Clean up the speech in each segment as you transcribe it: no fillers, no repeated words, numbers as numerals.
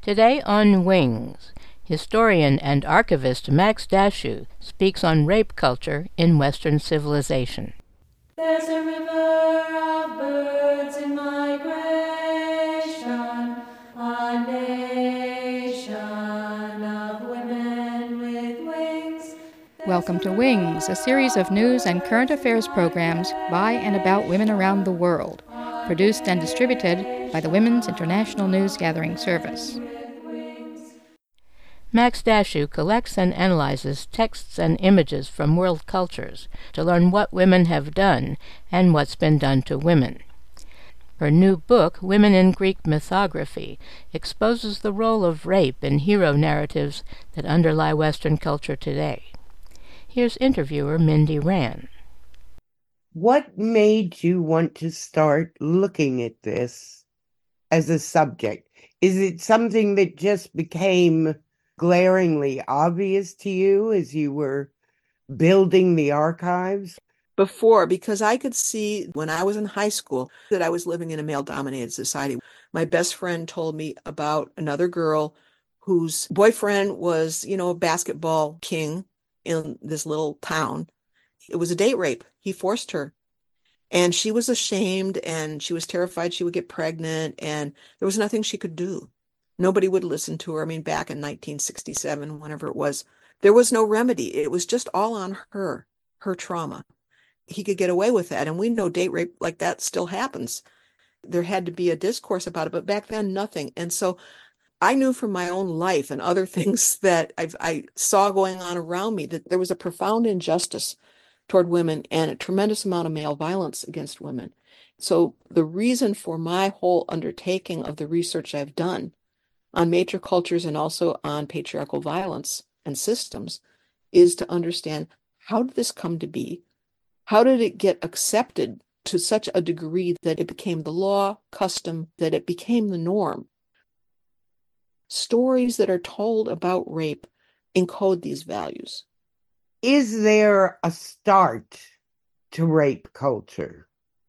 Today on Wings, historian and archivist Max Dashew speaks on rape culture in Western civilization. There's a river of birds in migration, a nation of women with wings. Welcome to Wings, a series of news and current affairs programs by and about women around the world, produced and distributed by the Women's International News Gathering Service. Max Dashew collects and analyzes texts and images from world cultures to learn what women have done and what's been done to women. Her new book, Women in Greek Mythography, exposes the role of rape in hero narratives that underlie Western culture today. Here's interviewer Mindy Rand. What made you want to start looking at this as a subject? Is it something that just became glaringly obvious to you as you were building the archives? Before, because I could see when I was in high school that I was living in a male-dominated society. My best friend told me about another girl whose boyfriend was, a basketball king in this little town. It was a date rape. He forced her. And she was ashamed and she was terrified she would get pregnant, and there was nothing she could do. Nobody would listen to her. I mean, back in 1967, whenever it was, there was no remedy. It was just all on her trauma. He could get away with that. And we know date rape like that still happens. There had to be a discourse about it, but back then, nothing. And so I knew from my own life and other things that I saw going on around me that there was a profound injustice toward women and a tremendous amount of male violence against women. So the reason for my whole undertaking of the research I've done on major cultures and also on patriarchal violence and systems is to understand, how did this come to be? How did it get accepted to such a degree that it became the law, custom, that it became the norm? Stories that are told about rape encode these values. Is there a start to rape culture?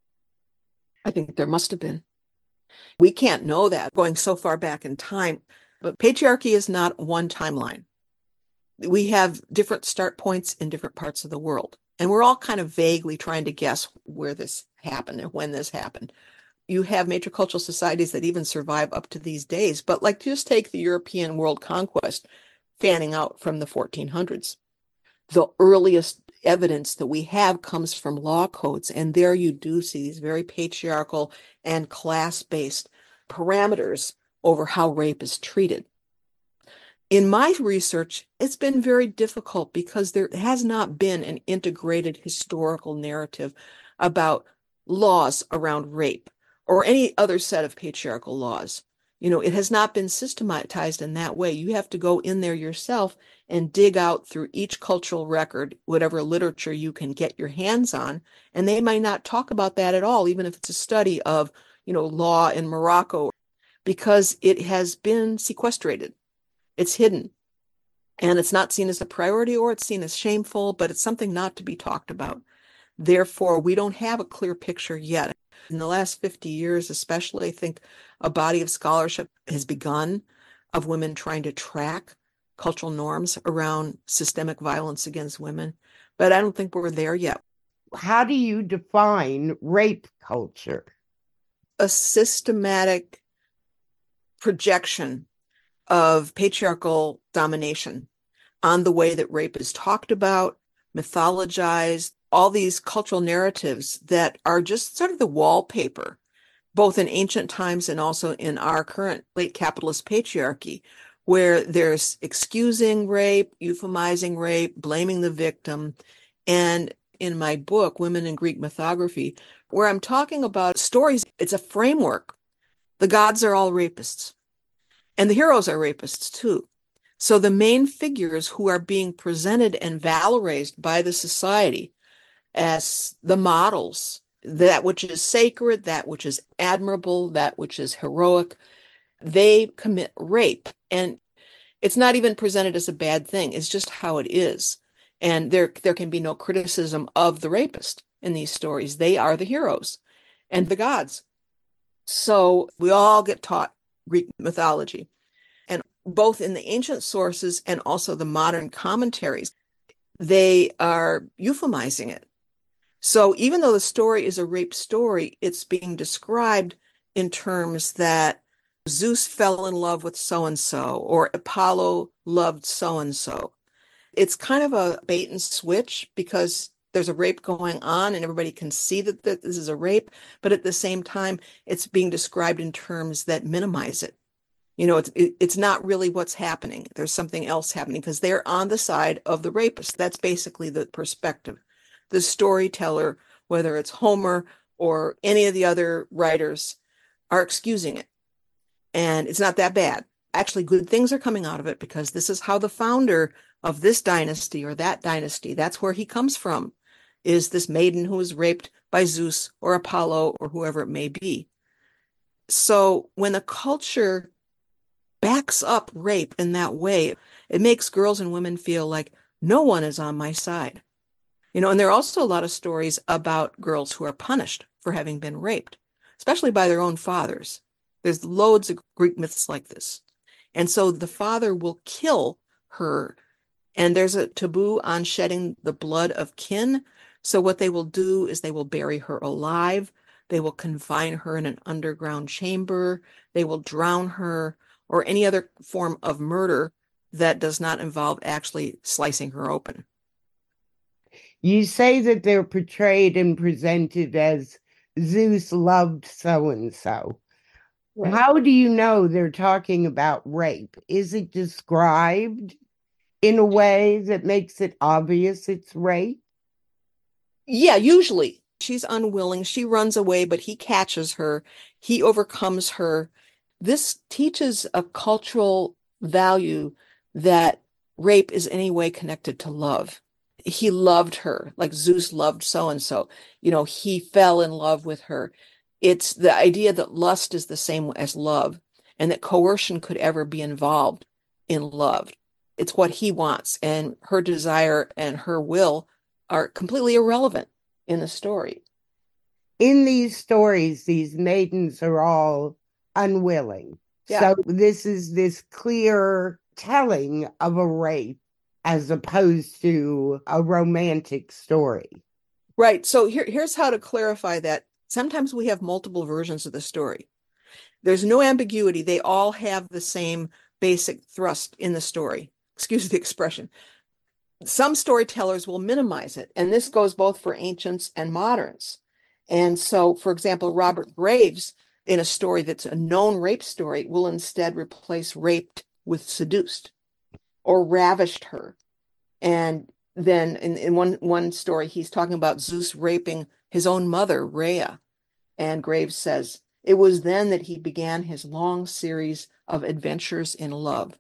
I think there must have been. We can't know that going so far back in time, but patriarchy is not one timeline. We have different start points in different parts of the world, and we're all kind of vaguely trying to guess where this happened and when this happened. You have matricultural societies that even survive up to these days, but just take the European world conquest fanning out from the 1400s. The earliest evidence that we have comes from law codes, and there you do see these very patriarchal and class-based parameters over how rape is treated. In my research, it's been very difficult because there has not been an integrated historical narrative about laws around rape or any other set of patriarchal laws. It has not been systematized in that way. You have to go in there yourself and dig out through each cultural record, whatever literature you can get your hands on. And they might not talk about that at all, even if it's a study of, law in Morocco, because it has been sequestrated. It's hidden. And it's not seen as a priority, or it's seen as shameful, but it's something not to be talked about. Therefore, we don't have a clear picture yet. In the last 50 years, especially, I think a body of scholarship has begun of women trying to track cultural norms around systemic violence against women, but I don't think we're there yet. How do you define rape culture? A systematic projection of patriarchal domination on the way that rape is talked about, mythologized, all these cultural narratives that are just sort of the wallpaper, both in ancient times and also in our current late capitalist patriarchy, where there's excusing rape, euphemizing rape, blaming the victim. And in my book, Women in Greek Mythography, where I'm talking about stories, it's a framework. The gods are all rapists, and the heroes are rapists too. So the main figures who are being presented and valorized by the society as the models, that which is sacred, that which is admirable, that which is heroic, they commit rape. And it's not even presented as a bad thing. It's just how it is. And there can be no criticism of the rapist in these stories. They are the heroes and the gods. So we all get taught Greek mythology. both in the ancient sources and also the modern commentaries, they are euphemizing it. So even though the story is a rape story, it's being described in terms that Zeus fell in love with so-and-so, or Apollo loved so-and-so. It's kind of a bait and switch because there's a rape going on and everybody can see that this is a rape, but at the same time, it's being described in terms that minimize it. It's not really what's happening. There's something else happening because they're on the side of the rapist. That's basically the perspective. The storyteller, whether it's Homer or any of the other writers, are excusing it. And it's not that bad. Actually, good things are coming out of it because this is how the founder of this dynasty or that dynasty, that's where he comes from, is this maiden who was raped by Zeus or Apollo or whoever it may be. So when a culture backs up rape in that way, it makes girls and women feel like no one is on my side. And there are also a lot of stories about girls who are punished for having been raped, especially by their own fathers. There's loads of Greek myths like this. And so the father will kill her, and there's a taboo on shedding the blood of kin. So what they will do is they will bury her alive. They will confine her in an underground chamber. They will drown her, or any other form of murder that does not involve actually slicing her open. You say that they're portrayed and presented as Zeus loved so-and-so. Right. How do you know they're talking about rape? Is it described in a way that makes it obvious it's rape? Yeah, usually. She's unwilling. She runs away, but he catches her. He overcomes her. This teaches a cultural value that rape is in any way connected to love. He loved her, like Zeus loved so-and-so. He fell in love with her. It's the idea that lust is the same as love and that coercion could ever be involved in love. It's what he wants, and her desire and her will are completely irrelevant in the story. In these stories, these maidens are all unwilling. Yeah. So this is this clear telling of a rape as opposed to a romantic story. Right. So here's how to clarify that. Sometimes we have multiple versions of the story. There's no ambiguity. They all have the same basic thrust in the story. Excuse the expression. Some storytellers will minimize it, and this goes both for ancients and moderns. And so, for example, Robert Graves, in a story that's a known rape story, will instead replace raped with seduced or ravished her. And then in one story, he's talking about Zeus raping his own mother, Rhea. And Graves says, it was then that he began his long series of adventures in love.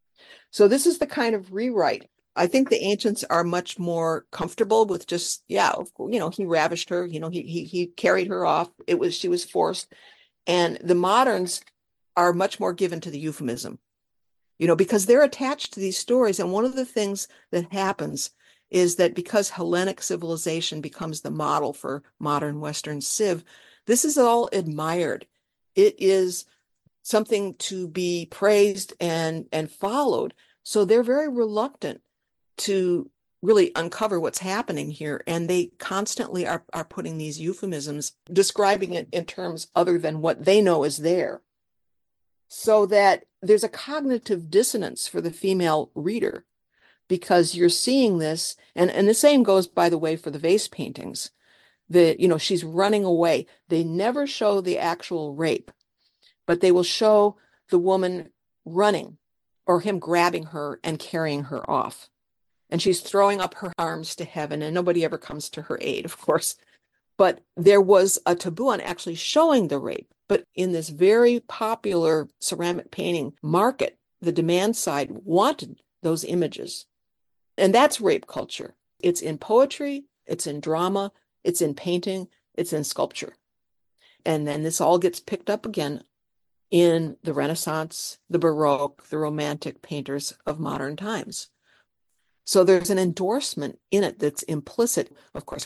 So this is the kind of rewrite. I think the ancients are much more comfortable with just, he ravished her, he carried her off. She was forced. And the moderns are much more given to the euphemism, because they're attached to these stories. And one of the things that happens is that because Hellenic civilization becomes the model for modern Western civ, this is all admired. It is something to be praised and followed. So they're very reluctant to really uncover what's happening here. And they constantly are putting these euphemisms, describing it in terms other than what they know is there. So that there's a cognitive dissonance for the female reader, because you're seeing this, and the same goes, by the way, for the vase paintings. She's running away. They never show the actual rape, but they will show the woman running or him grabbing her and carrying her off. And she's throwing up her arms to heaven, and nobody ever comes to her aid, of course. But there was a taboo on actually showing the rape. But in this very popular ceramic painting market, the demand side wanted those images. And that's rape culture. It's in poetry, it's in drama, it's in painting, it's in sculpture. And then this all gets picked up again in the Renaissance, the Baroque, the Romantic painters of modern times. So there's an endorsement in it that's implicit. Of course,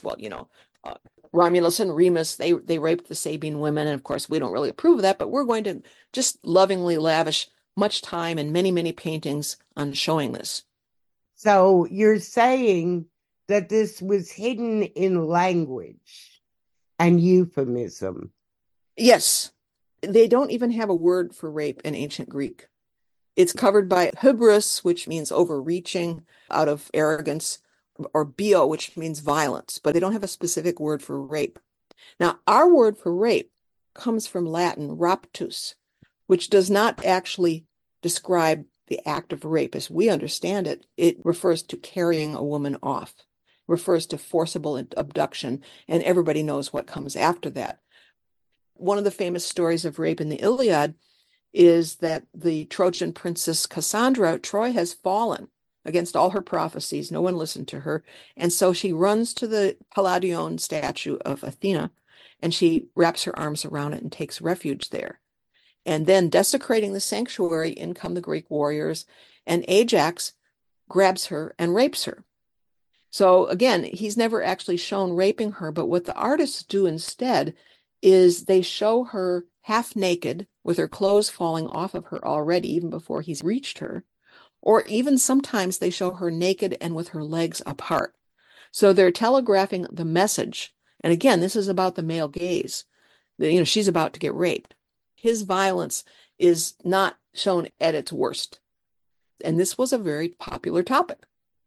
Romulus and Remus, they raped the Sabine women. And of course, we don't really approve of that, but we're going to just lovingly lavish much time and many, many paintings on showing this. So you're saying that this was hidden in language and euphemism. Yes, they don't even have a word for rape in ancient Greek. It's covered by hubris, which means overreaching out of arrogance, or bio, which means violence, but they don't have a specific word for rape. Now, our word for rape comes from Latin raptus, which does not actually describe the act of rape as we understand it. It refers to carrying a woman off, refers to forcible abduction, and everybody knows what comes after that. One of the famous stories of rape in the Iliad is that the Trojan princess Cassandra, Troy has fallen against all her prophecies. No one listened to her. And so she runs to the Palladion statue of Athena, and she wraps her arms around it and takes refuge there. And then, desecrating the sanctuary, in come the Greek warriors, and Ajax grabs her and rapes her. So again, he's never actually shown raping her, but what the artists do instead is they show her half naked with her clothes falling off of her already, even before he's reached her. Or even sometimes they show her naked and with her legs apart. So they're telegraphing the message. And again, this is about the male gaze. She's about to get raped. His violence is not shown at its worst. And this was a very popular topic.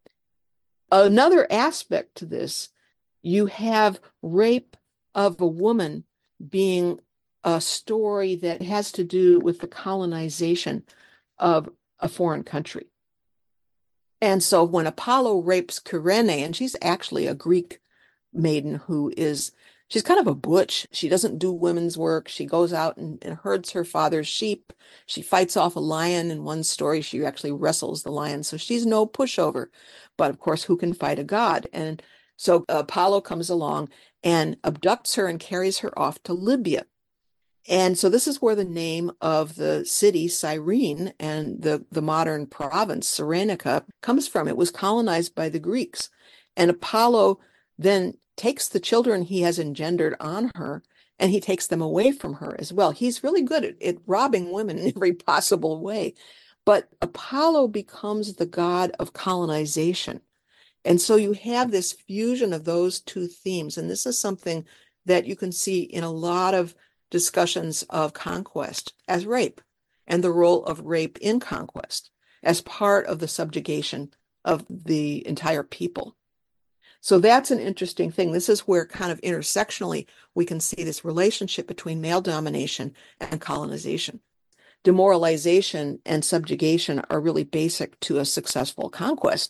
Another aspect to this, you have rape of a woman being a story that has to do with the colonization of a foreign country. And so when Apollo rapes Kyrene, and she's actually a Greek maiden she's kind of a butch. She doesn't do women's work. She goes out and herds her father's sheep. She fights off a lion. In one story, she actually wrestles the lion. So she's no pushover. But of course, who can fight a god? And so Apollo comes along and abducts her and carries her off to Libya. And so this is where the name of the city, Cyrene, and the modern province, Cyrenaica, comes from. It was colonized by the Greeks. And Apollo then takes the children he has engendered on her, and he takes them away from her as well. He's really good at robbing women in every possible way. But Apollo becomes the god of colonization. And so you have this fusion of those two themes. And this is something that you can see in a lot of discussions of conquest as rape, and the role of rape in conquest as part of the subjugation of the entire people. So that's an interesting thing. This is where kind of intersectionally we can see this relationship between male domination and colonization. Demoralization and subjugation are really basic to a successful conquest.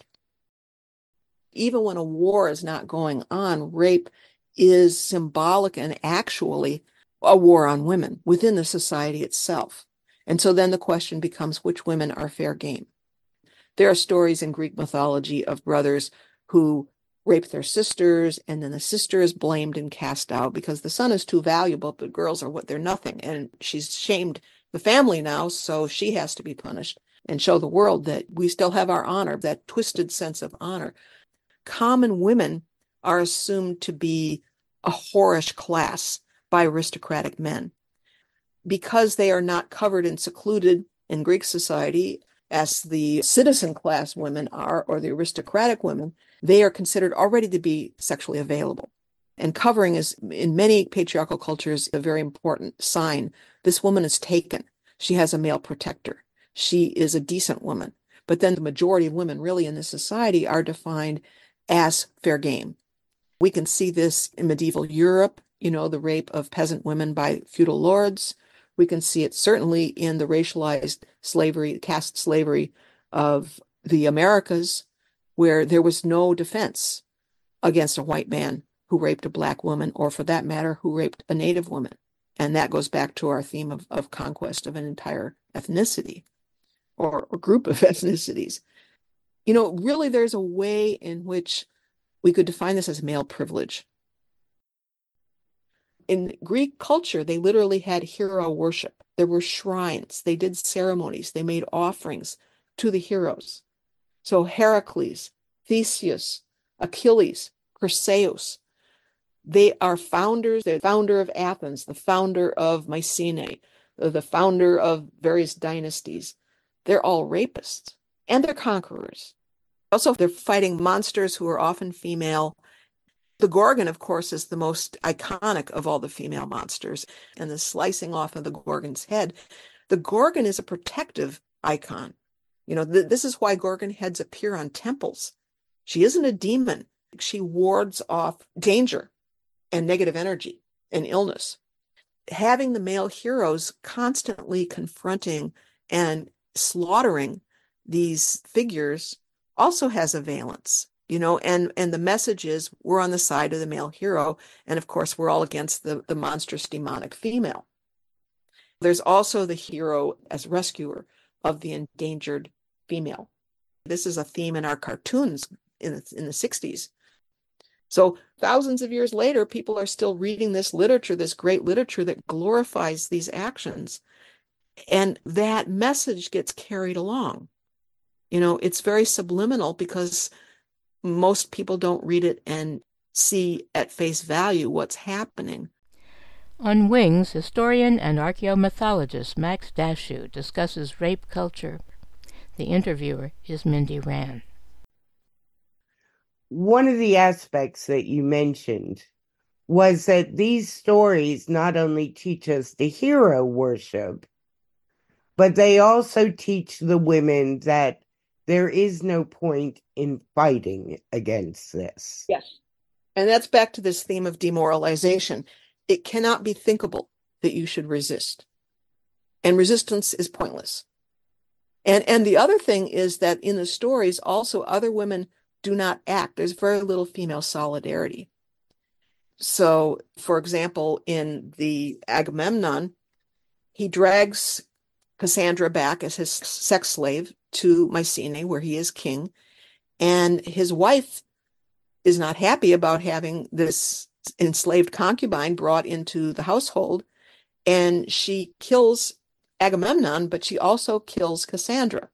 Even when a war is not going on, rape is symbolic and actually a war on women within the society itself. And so then the question becomes, which women are fair game? There are stories in Greek mythology of brothers who rape their sisters, and then the sister is blamed and cast out because the son is too valuable, but girls are they're nothing. And she's shamed the family now, so she has to be punished and show the world that we still have our honor, that twisted sense of honor. Common women are assumed to be a whorish class by aristocratic men because they are not covered and secluded in Greek society as the citizen class women are, or the aristocratic women. They are considered already to be sexually available. And covering is, in many patriarchal cultures, a very important sign. This woman is taken. She has a male protector. She is a decent woman. But then the majority of women really in this society are defined as fair game. We can see this in medieval Europe, the rape of peasant women by feudal lords. We can see it certainly in the racialized slavery, caste slavery of the Americas, where there was no defense against a white man who raped a black woman, or for that matter, who raped a native woman. And that goes back to our theme of conquest of an entire ethnicity or group of ethnicities. Really there's a way in which we could define this as male privilege. In Greek culture, they literally had hero worship. There were shrines. They did ceremonies. They made offerings to the heroes. So Heracles, Theseus, Achilles, Perseus, they are founders. The founder of Athens, the founder of Mycenae, the founder of various dynasties. they're all rapists and they're conquerors. Also, they're fighting monsters who are often female. The Gorgon, of course, is the most iconic of all the female monsters, and the slicing off of the Gorgon's head. The Gorgon is a protective icon. This is why Gorgon heads appear on temples. She isn't a demon. She wards off danger and negative energy and illness. Having the male heroes constantly confronting and slaughtering these figures also has a valence, and the message is we're on the side of the male hero. And of course, we're all against the monstrous demonic female. There's also the hero as rescuer of the endangered female. This is a theme in our cartoons in the 60s. So thousands of years later, people are still reading this literature, this great literature that glorifies these actions. And that message gets carried along. It's very subliminal because most people don't read it and see at face value what's happening. On Wings, historian and archaeomythologist Max Dashew discusses rape culture. The interviewer is Mindy Rand. One of the aspects that you mentioned was that these stories not only teach us the hero worship, but they also teach the women that there is no point in fighting against this. Yes. And that's back to this theme of demoralization. It cannot be thinkable that you should resist. And resistance is pointless. And the other thing is that in the stories, also other women do not act. There's very little female solidarity. So, for example, in the Agamemnon, he drags Cassandra back as his sex slave to Mycenae, where he is king. And his wife is not happy about having this enslaved concubine brought into the household. And she kills Agamemnon, but she also kills Cassandra.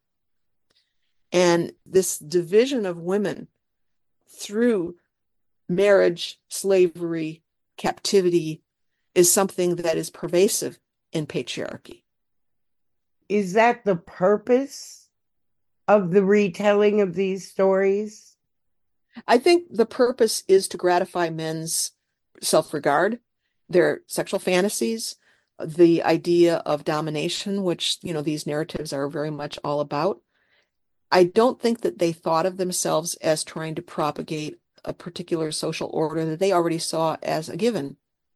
And this division of women through marriage, slavery, captivity is something that is pervasive in patriarchy. Is that the purpose of the retelling of these stories? I think the purpose is to gratify men's self-regard, their sexual fantasies, the idea of domination, which, these narratives are very much all about. I don't think that they thought of themselves as trying to propagate a particular social order that they already saw as a given.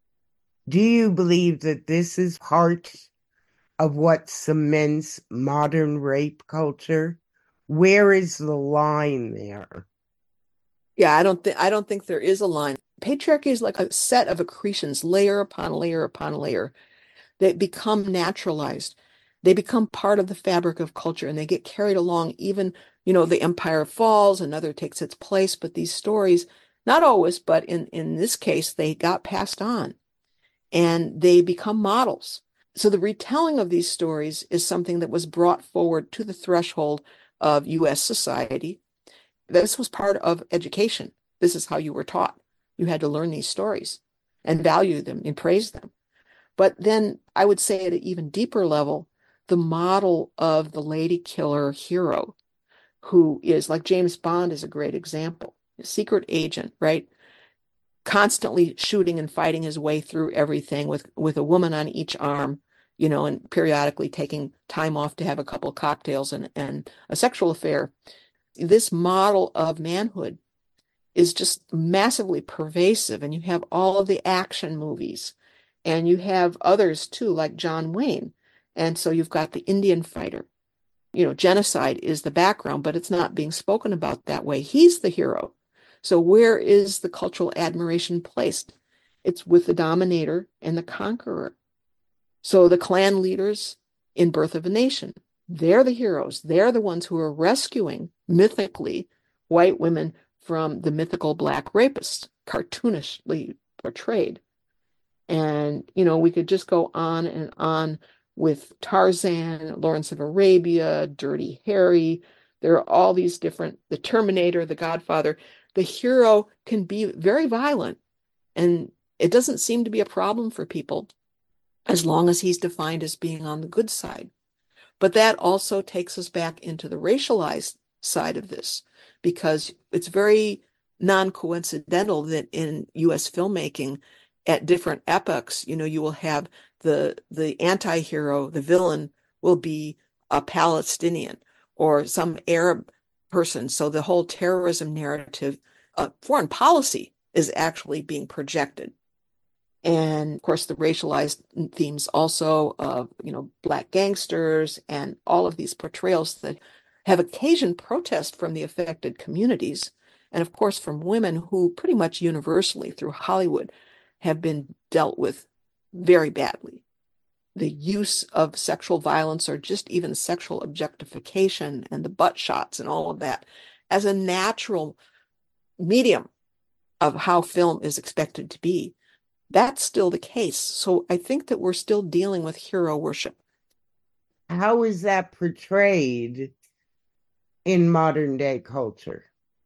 Do you believe that this is part of what cements modern rape culture? Where is the line there? Yeah, I don't think there is a line. Patriarchy is like a set of accretions, layer upon layer upon layer, that become naturalized. They become part of the fabric of culture, and they get carried along. Even, the empire falls, another takes its place. But these stories, not always, but in this case, they got passed on, and they become models. So the retelling of these stories is something that was brought forward to the threshold of U.S. society. This was part of education. This is how you were taught. You had to learn these stories and value them and praise them. But then I would say at an even deeper level, the model of the lady killer hero, who is like James Bond is a great example, a secret agent, right? Constantly shooting and fighting his way through everything with a woman on each arm, and periodically taking time off to have a couple of cocktails and a sexual affair. This model of manhood is just massively pervasive. And you have all of the action movies, and you have others too, like John Wayne. And so you've got the Indian fighter. Genocide is the background, but it's not being spoken about that way. He's the hero. So where is the cultural admiration placed? It's with the dominator and the conqueror. So the clan leaders in Birth of a Nation, they're the heroes. They're the ones who are rescuing, mythically, white women from the mythical black rapists, cartoonishly portrayed. And, we could just go on and on with Tarzan, Lawrence of Arabia, Dirty Harry. There are all these different, the Terminator, the Godfather. The hero can be very violent, and it doesn't seem to be a problem for people as long as he's defined as being on the good side. But that also takes us back into the racialized side of this, because it's very non-coincidental that in US filmmaking at different epochs, you will have the anti-hero, the villain will be a Palestinian or some Arab person. So the whole terrorism narrative, foreign policy is actually being projected. And of course, the racialized themes also of, Black gangsters and all of these portrayals that have occasioned protest from the affected communities. And of course, from women who pretty much universally through Hollywood have been dealt with very badly. The use of sexual violence or just even sexual objectification and the butt shots and all of that as a natural medium of how film is expected to be. That's still the case. So I think that we're still dealing with hero worship. How is that portrayed in modern day culture?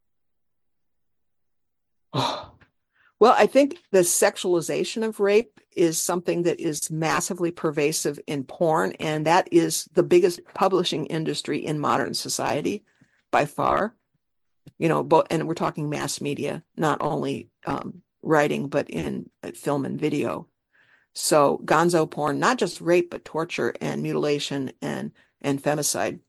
Well, I think the sexualization of rape is something that is massively pervasive in porn, and that is the biggest publishing industry in modern society by far. And we're talking mass media, not only writing, but in film and video. So gonzo porn, not just rape, but torture and mutilation and femicide.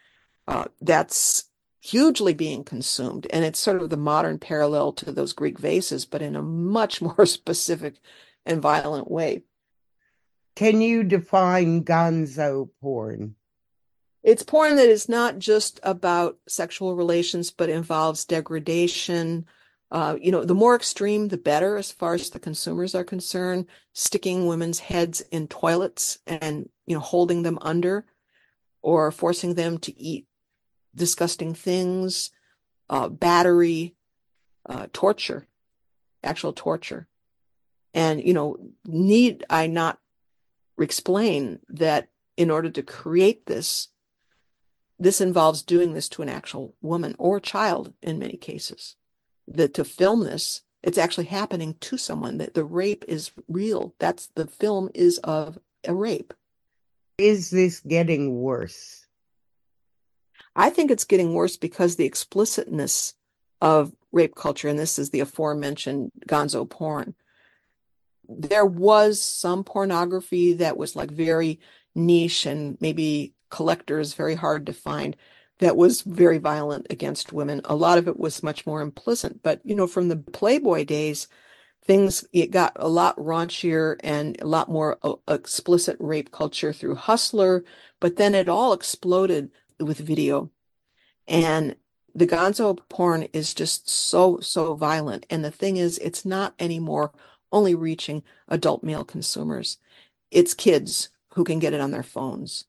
That's hugely being consumed. And it's sort of the modern parallel to those Greek vases, but in a much more specific and violent way. Can you define gonzo porn? It's porn that is not just about sexual relations, but involves degradation. The more extreme, the better as far as the consumers are concerned, sticking women's heads in toilets and, holding them under or forcing them to eat disgusting things, battery, torture, actual torture. And, need I not explain that in order to create this involves doing this to an actual woman or child in many cases. That to film this, it's actually happening to someone, that the rape is real. The film is of a rape. Is this getting worse? I think it's getting worse because the explicitness of rape culture, and this is the aforementioned gonzo porn. There was some pornography that was like very niche and maybe collectors, very hard to find, that was very violent against women. A lot of it was much more implicit. But, from the Playboy days, it got a lot raunchier and a lot more explicit rape culture through Hustler. But then it all exploded with video. And the gonzo porn is just so, so violent. And the thing is, it's not anymore only reaching adult male consumers. It's kids who can get it on their phones,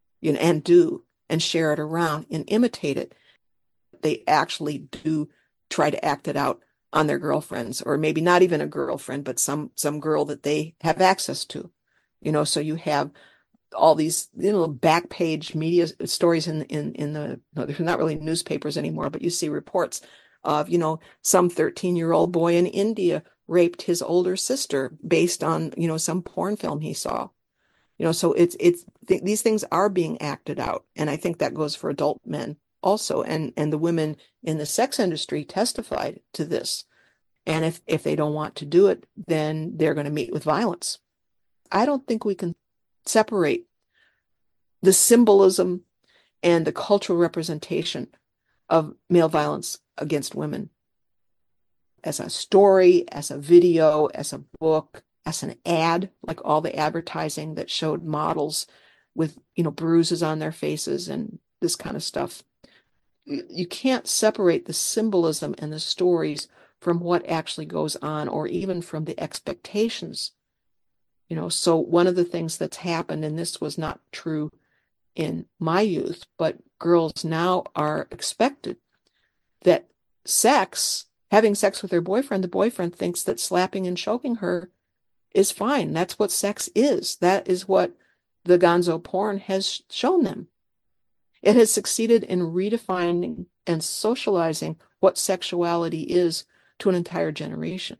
and share it around and imitate it. They actually do try to act it out on their girlfriends, or maybe not even a girlfriend, but some girl that they have access to. So you have all these back page media stories in there's not really newspapers anymore, but you see reports of some 13-year-old boy in India raped his older sister based on some porn film he saw. So these things are being acted out, and I think that goes for adult men also, and the women in the sex industry testified to this. And if they don't want to do it, then they're going to meet with violence. I don't think we can separate the symbolism and the cultural representation of male violence against women as a story, as a video, as a book, as an ad, like all the advertising that showed models with, bruises on their faces and this kind of stuff. You can't separate the symbolism and the stories from what actually goes on, or even from the expectations. So one of the things that's happened, and this was not true in my youth, but girls now are expected that having sex with their boyfriend, the boyfriend thinks that slapping and choking her is fine. That's what sex is. That is what the gonzo porn has shown them. It has succeeded in redefining and socializing what sexuality is to an entire generation.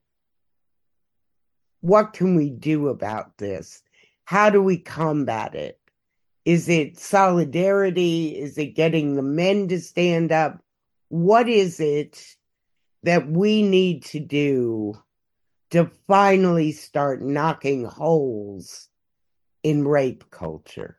What can we do about this? How do we combat it? Is it solidarity? Is it getting the men to stand up? What is it that we need to do to finally start knocking holes in rape culture?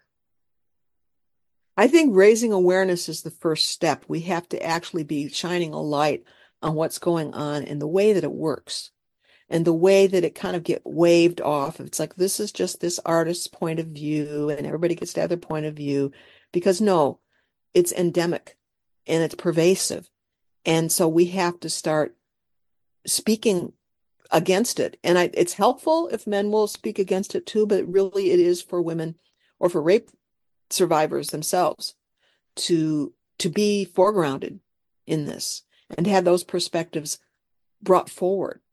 I think raising awareness is the first step. We have to actually be shining a light on what's going on and the way that it works and the way that it kind of get waved off. It's like, this is just this artist's point of view and everybody gets to have their point of view, because no, it's endemic and it's pervasive. And so we have to start speaking against it. And it's helpful if men will speak against it too, but really it is for women or for rape survivors themselves to be foregrounded in this and to have those perspectives brought forward.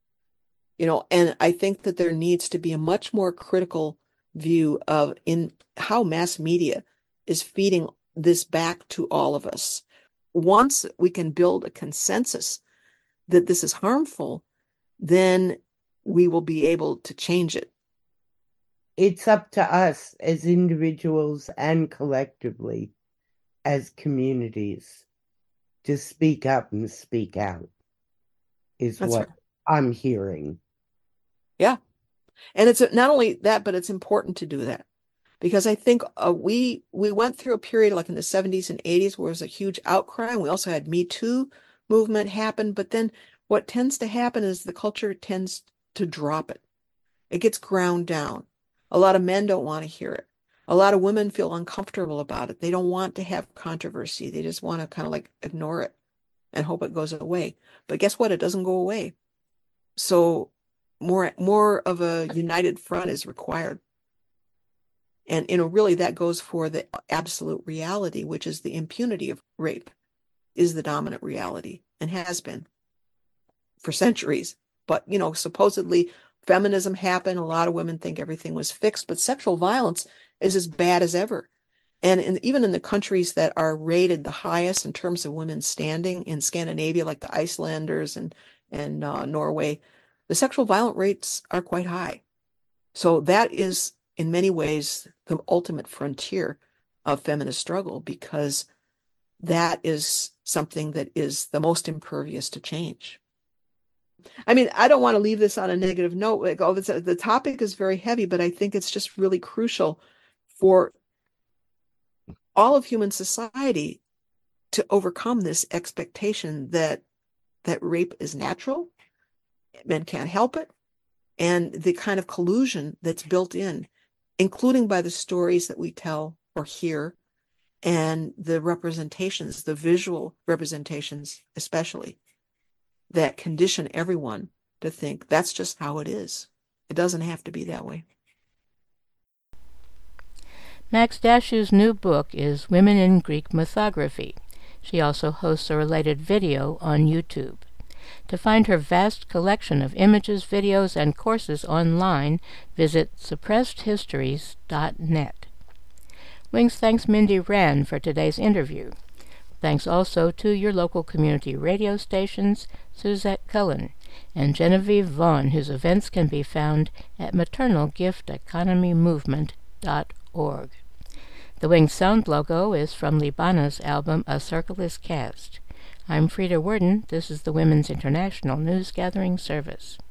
And I think that there needs to be a much more critical view of in how mass media is feeding this back to all of us. Once we can build a consensus that this is harmful, then we will be able to change it. It's up to us as individuals and collectively as communities to speak up and speak out, is That's what right. I'm hearing. Yeah. And it's not only that, but it's important to do that, because I think we went through a period like in the 70s and 80s where there was a huge outcry. We also had Me Too movement happen. But then what tends to happen is the culture tends to drop it. It gets ground down. A lot of men don't want to hear it. A lot of women feel uncomfortable about it. They don't want to have controversy. They just want to kind of like ignore it and hope it goes away. But guess what? It doesn't go away. So more of a united front is required. And, really that goes for the absolute reality, which is the impunity of rape is the dominant reality and has been for centuries. But, supposedly feminism happened. A lot of women think everything was fixed, but sexual violence is as bad as ever. And even in the countries that are rated the highest in terms of women's standing in Scandinavia, like the Icelanders and Norway, the sexual violence rates are quite high. So that is, in many ways, the ultimate frontier of feminist struggle, because that is something that is the most impervious to change. I mean, I don't want to leave this on a negative note. Like, the topic is very heavy, but I think it's just really crucial for all of human society to overcome this expectation that rape is natural, men can't help it, and the kind of collusion that's built in, including by the stories that we tell or hear, and the representations, the visual representations especially, that condition everyone to think that's just how it is. It doesn't have to be that way. Max Dashu's new book is Women in Greek Mythography. She also hosts a related video on YouTube. To find her vast collection of images, videos, and courses online, visit suppressedhistories.net. Wings thanks Mindy Rand for today's interview. Thanks also to your local community radio stations, Suzette Cullen, and Genevieve Vaughn, whose events can be found at maternalgifteconomymovement.org. The Wings sound logo is from Libana's album A Circle is Cast. I'm Frida Worden. This is the Women's International News Gathering Service.